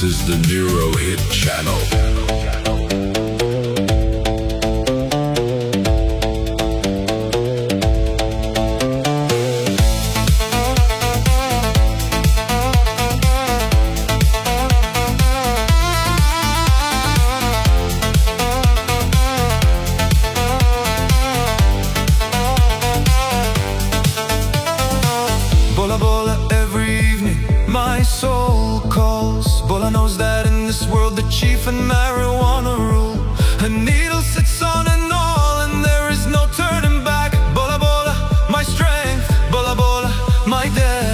is the Neuro Hit Channel. Bola bola every evening, my soul calls. Bola knows that in this world the chief and marijuana rule. A needle sits on an all and there is no turning back. Bola bola, my strength. Bola bola, my death.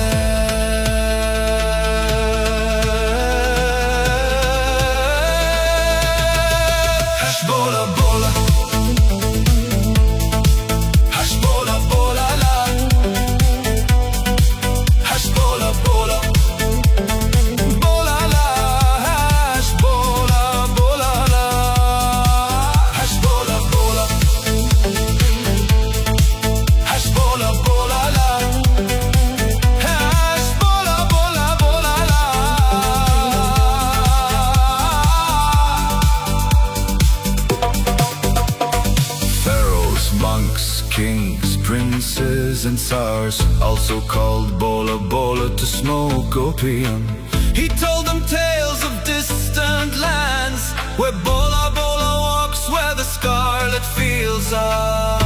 Hash bola bola. Hash bola bola la. Hash bola bola. Bola la. Hash bola bola la. Hash bola bola. Hash bola bola la. Hash bola bola bola la. Pharaohs, monks, kings, princes and tsars, also called Bola Bola to smoke opium. He told them tales of distant lands, where Bola Bola walks, where the scarlet fields are.